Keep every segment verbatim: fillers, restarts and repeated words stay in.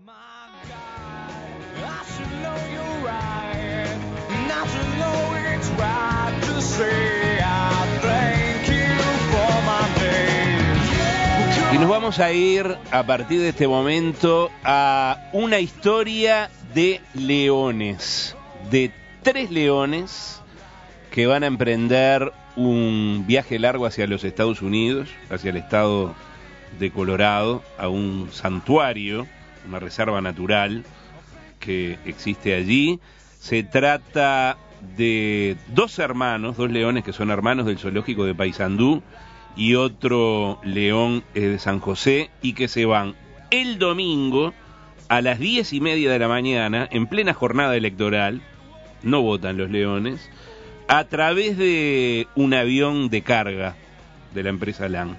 Y nos vamos a ir a partir de este momento a una historia de leones, de tres leones que van a emprender un viaje largo hacia los Estados Unidos, hacia el estado de Colorado, a un santuario, una reserva natural que existe allí. Se trata de dos hermanos, dos leones que son hermanos del zoológico de Paysandú, y otro león eh, de San José, y que se van el domingo a las diez y media de la mañana, en plena jornada electoral, no votan los leones, a través de un avión de carga de la empresa LAN.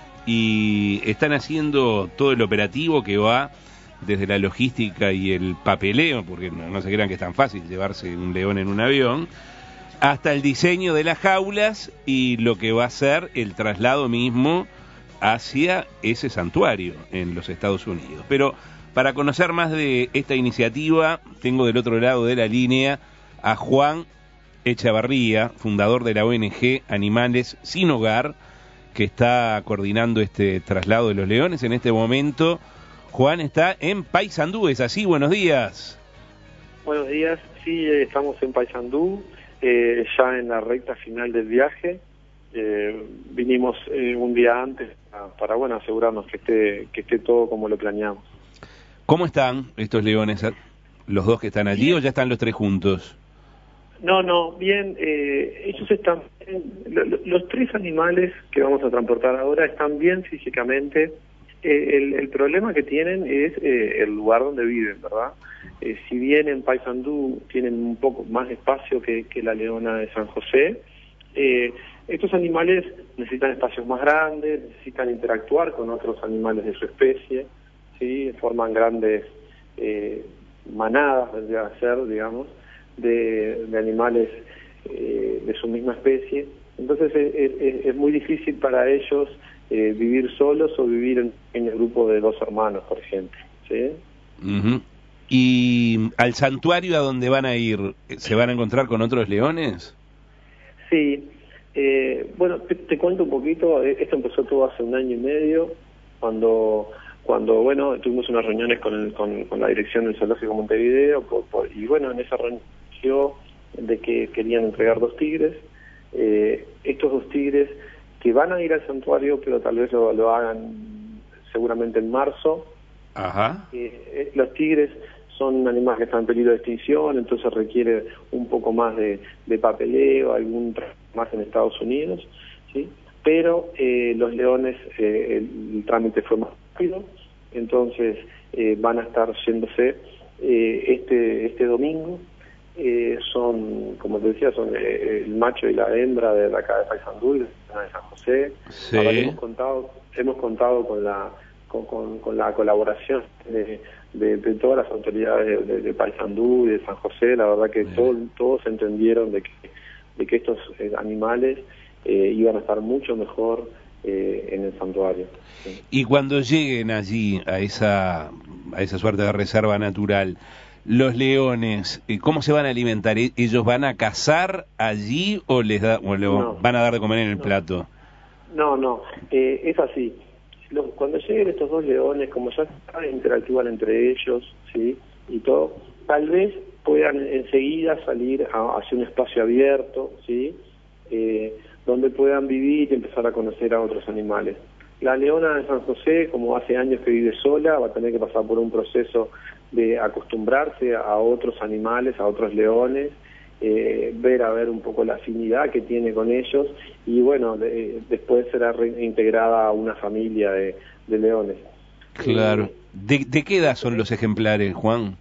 Y están haciendo todo el operativo que va desde la logística y el papeleo, porque no, no se crean que es tan fácil llevarse un león en un avión, hasta el diseño de las jaulas y lo que va a ser el traslado mismo hacia ese santuario en los Estados Unidos. Pero para conocer más de esta iniciativa, tengo del otro lado de la línea a Juan Echavarría, fundador de la O N G Animales Sin Hogar, que está coordinando este traslado de los leones. En este momento, Juan está en Paysandú, ¿es así? Buenos días. Buenos días, sí, estamos en Paysandú. Eh, ya en la recta final del viaje, eh, vinimos eh, un día antes para, para bueno asegurarnos que esté que esté todo como lo planeamos. ¿Cómo están estos leones, los dos que están allí, bien, o ya están los tres juntos? No, no, bien, eh, ellos están, lo, lo, los tres animales que vamos a transportar ahora están bien físicamente. Eh, el, el problema que tienen es eh, el lugar donde viven, ¿verdad? Eh, si bien en Paysandú tienen un poco más espacio que, que la leona de San José, eh, estos animales necesitan espacios más grandes, necesitan interactuar con otros animales de su especie, ¿sí? Forman grandes eh, manadas, vendría a ser, digamos, de, de animales eh, de su misma especie. Entonces es, es, es muy difícil para ellos eh, vivir solos o vivir en, en el grupo de dos hermanos, por ejemplo, ¿sí? Uh-huh. ¿Y al santuario a donde van a ir, se van a encontrar con otros leones? Sí, eh, bueno, te, te cuento un poquito. Esto empezó todo hace un año y medio, cuando, cuando bueno, tuvimos unas reuniones con, el, con, con la dirección del Zoológico Montevideo, por, por, y bueno, en esa reunión de que querían entregar dos tigres, eh, estos dos tigres que van a ir al santuario, pero tal vez lo, lo hagan seguramente en marzo. Ajá. Eh, los tigres son animales que están en peligro de extinción, entonces requiere un poco más de, de papeleo, algún más en Estados Unidos, ¿sí? Pero eh, los leones, eh, el, el trámite fue más rápido, entonces eh, van a estar yéndose eh, este este domingo. Eh, son, como te decía, son eh, el macho y la hembra de acá de Paysandú y de San José. Sí. Ahora hemos contado, hemos contado con la con, con, con la colaboración de, de, de todas las autoridades de, de Paysandú y de San José. La verdad que todo, todos entendieron de que, de que estos eh, animales eh, iban a estar mucho mejor eh, en el santuario. Sí. Y cuando lleguen allí a esa, a esa suerte de reserva natural, los leones, ¿cómo se van a alimentar? ¿Ellos van a cazar allí o les da, o le no, van a dar de comer en el no, plato? No, no, eh, es así. Los, cuando lleguen estos dos leones, como ya saben, interactúan entre ellos, ¿sí? Y todo, tal vez puedan enseguida salir a, hacia un espacio abierto, ¿sí? Eh, donde puedan vivir y empezar a conocer a otros animales. La leona de San José, como hace años que vive sola, va a tener que pasar por un proceso de acostumbrarse a otros animales, a otros leones, eh, ver a ver un poco la afinidad que tiene con ellos y bueno, de, después será reintegrada a una familia de, de leones. Claro. Eh, ¿De, ¿De qué edad son los ejemplares, Juan?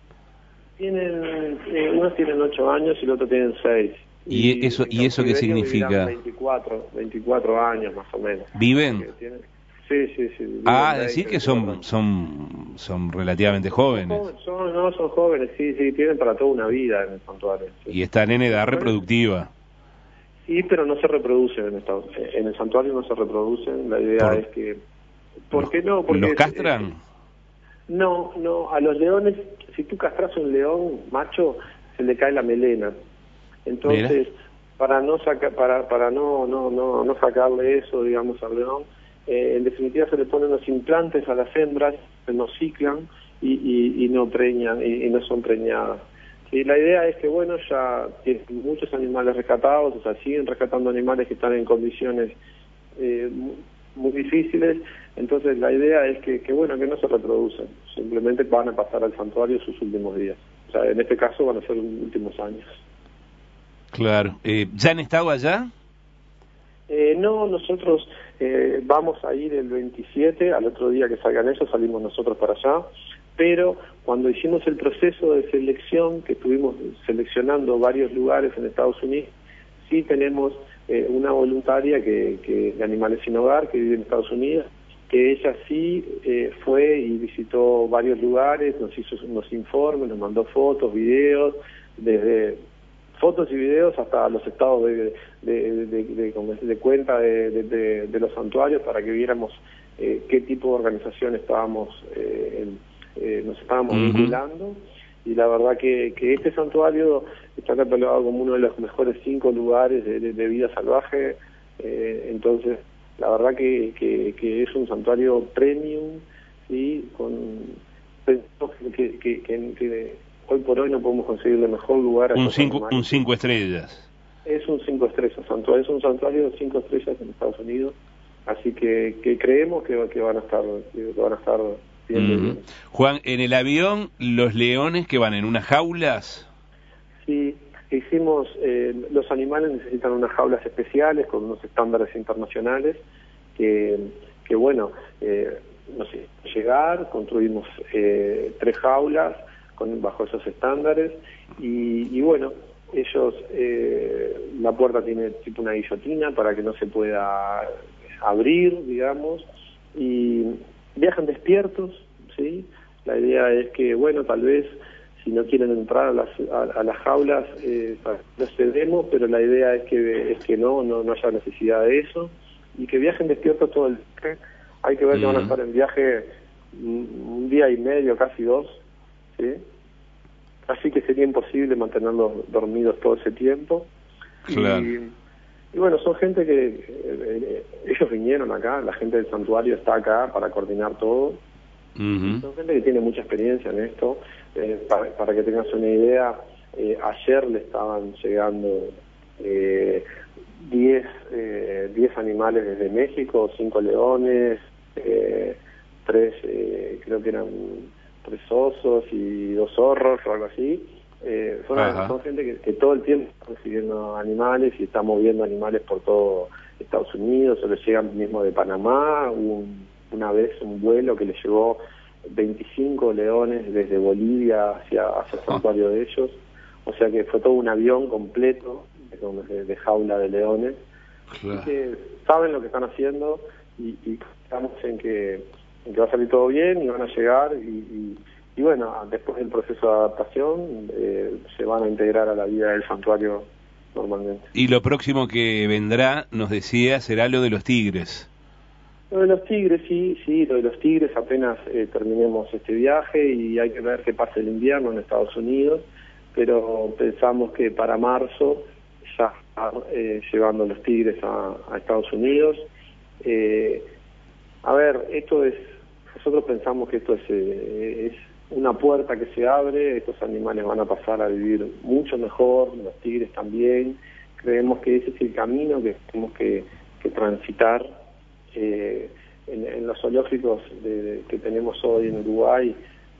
Tienen, eh, unos tienen ocho años y el otro tienen seis. ¿Y, y eso, y eso qué significa? veinticuatro, veinticuatro años más o menos. ¿Viven? Tienen, sí, sí, sí. Ah, decir que son, son, son relativamente jóvenes. Son, son, no, son jóvenes, sí, sí, tienen para toda una vida en el santuario. Sí. Y están en edad reproductiva. Sí, pero no se reproducen en Estados Unidos. En el santuario no se reproducen. La idea Por, es que... ¿Por qué no? Porque ¿los es, castran? No, no, a los leones, si tú castras un león macho, se le cae la melena. Entonces, Mira. para no sacar, para, para no, no, no, no sacarle eso, digamos, al león, eh, en definitiva se le ponen los implantes a las hembras, que no ciclan y, y, y no preñan, y, y no son preñadas. Y la idea es que, bueno, ya tienen muchos animales rescatados, o sea, siguen rescatando animales que están en condiciones eh, muy difíciles. Entonces la idea es que, que, bueno, que no se reproducen, simplemente van a pasar al santuario sus últimos días. O sea, en este caso van a ser los últimos años. Claro. Eh, ¿Ya han estado allá? Eh, no, nosotros eh, vamos a ir el veintisiete, al otro día que salgan ellos salimos nosotros para allá, pero cuando hicimos el proceso de selección, que estuvimos seleccionando varios lugares en Estados Unidos, sí tenemos eh, una voluntaria que, que de Animales Sin Hogar, que vive en Estados Unidos, que ella sí eh, fue y visitó varios lugares, nos hizo unos informes, nos mandó fotos, videos, desde fotos y videos hasta los estados de, de, de, de, de, de cuenta de, de, de, de los santuarios para que viéramos eh, qué tipo de organización estábamos eh, eh, nos estábamos uh-huh. vinculando. Y la verdad que, que este santuario está catalogado como uno de los mejores cinco lugares de, de, de vida salvaje, eh, entonces la verdad que, que, que es un santuario premium, ¿sí? Con que, que, que, que hoy por hoy no podemos conseguirle mejor lugar a un cinco, un cinco estrellas. Es un cinco estrellas, santuario, es un santuario de cinco estrellas en Estados Unidos, así que, que creemos que, que van a estar que van a estar bien, uh-huh. bien. Juan, en el avión los leones que van en unas jaulas. Sí, hicimos, eh, los animales necesitan unas jaulas especiales con unos estándares internacionales que, que bueno, eh, no sé, llegar, construimos eh, tres jaulas con, bajo esos estándares y, y bueno, ellos, eh, la puerta tiene tipo una guillotina para que no se pueda abrir, digamos, y viajan despiertos, ¿sí? La idea es que, bueno, tal vez si no quieren entrar a las, a, a las jaulas, eh, los cedemos, pero la idea es que es que no, no, no haya necesidad de eso, y que viajen despiertos todo el día. Hay que ver mm. que van a estar en viaje un día y medio, casi dos, ¿sí? Así que sería imposible mantenerlos dormidos todo ese tiempo. Claro. Y, y bueno, son gente que, eh, ellos vinieron acá, la gente del santuario está acá para coordinar todo. Uh-huh. Son gente que tiene mucha experiencia en esto. Eh, para, para que tengas una idea, eh, ayer le estaban llegando eh, diez animales desde México, cinco leones, eh, tres, eh, creo que eran tres osos y dos zorros o algo así. Eh, son, son gente que, que todo el tiempo está recibiendo animales y está moviendo animales por todo Estados Unidos, o les llegan mismo de Panamá. Un, una vez un vuelo que les llevó veinticinco leones desde Bolivia hacia, hacia el santuario de ellos, o sea que fue todo un avión completo de, de jaula de leones. Claro. Que saben lo que están haciendo y, y estamos en que, en que va a salir todo bien y van a llegar y, y, y bueno, después del proceso de adaptación eh, se van a integrar a la vida del santuario normalmente. Y lo próximo que vendrá, nos decía, será lo de los tigres. Lo de los tigres, sí, sí, lo de los tigres apenas eh, terminemos este viaje y hay que ver qué pasa el invierno en Estados Unidos, pero pensamos que para marzo ya está eh, llevando los tigres a, a Estados Unidos. Eh, a ver, esto es, nosotros pensamos que esto es, eh, es una puerta que se abre, estos animales van a pasar a vivir mucho mejor, los tigres también, creemos que ese es el camino que tenemos que, que transitar. Eh, en, en los zoológicos de, de, que tenemos hoy en Uruguay,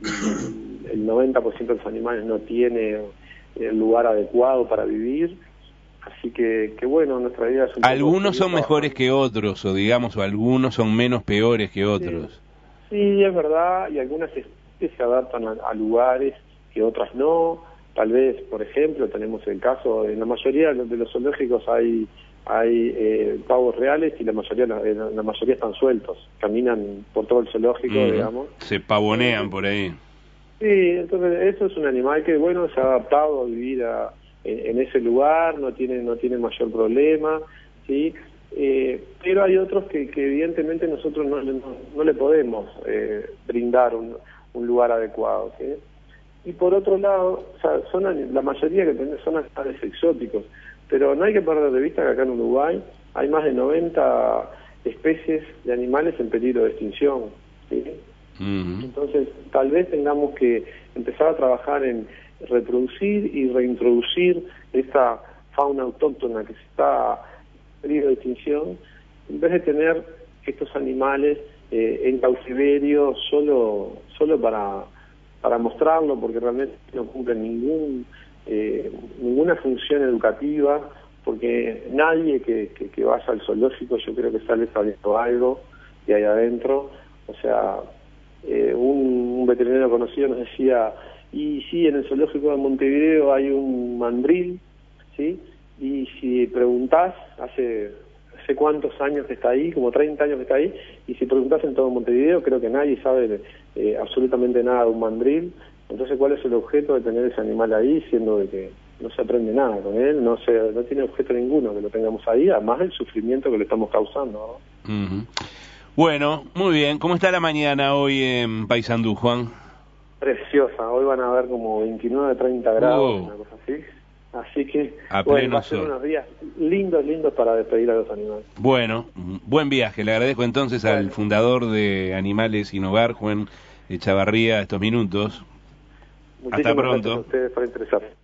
el noventa por ciento de los animales no tiene el lugar adecuado para vivir, así que, que bueno, nuestra idea es un algunos son mejores que otros, o digamos, o algunos son menos peores que otros. Sí, sí, es verdad, y algunas especies se adaptan a, a lugares que otras no. Tal vez, por ejemplo, tenemos el caso, en la mayoría de los zoológicos hay hay eh, pavos reales y la mayoría la, la mayoría están sueltos, caminan por todo el zoológico, mm, digamos. Se pavonean por ahí. Sí, entonces eso es un animal que, bueno, se ha adaptado a vivir a, en, en ese lugar, no tiene no tiene mayor problema, ¿sí? Eh, pero hay otros que, que evidentemente nosotros no, no, no le podemos eh, brindar un, un lugar adecuado, ¿sí? Y por otro lado, o sea, son, la mayoría que tenés son animales exóticos, pero no hay que perder de vista que acá en Uruguay hay más de noventa especies de animales en peligro de extinción, ¿sí? Uh-huh. Entonces, tal vez tengamos que empezar a trabajar en reproducir y reintroducir esta fauna autóctona que está en peligro de extinción, en vez de tener estos animales eh, en cautiverio solo solo para para mostrarlo, porque realmente no cumplen ningún eh, ninguna función educativa, porque nadie que, que, que vaya al zoológico yo creo que sale sabiendo algo de ahí adentro. O sea, eh, un, un veterinario conocido nos decía, y sí, en el zoológico de Montevideo hay un mandril, ¿sí? Y si preguntás, hace hace cuántos años que está ahí, como treinta años que está ahí, y si preguntás en todo Montevideo, creo que nadie sabe eh, absolutamente nada de un mandril. Entonces, ¿cuál es el objeto de tener ese animal ahí, siendo de que no se aprende nada con él, no se no tiene objeto ninguno que lo tengamos ahí, además del sufrimiento que le estamos causando, ¿no? Uh-huh. Bueno, muy bien. ¿Cómo está la mañana hoy en Paysandú, Juan? Preciosa. Hoy van a haber como veintinueve, treinta grados, oh. Una cosa así. Así que a bueno, pleno va a ser sol. Unos días lindos, lindos para despedir a los animales. Bueno, buen viaje. Le agradezco entonces bueno. al fundador de Animales Sin Hogar, Juan Echavarría, estos minutos. Muchísimas Hasta pronto. Gracias a ustedes por interesarse.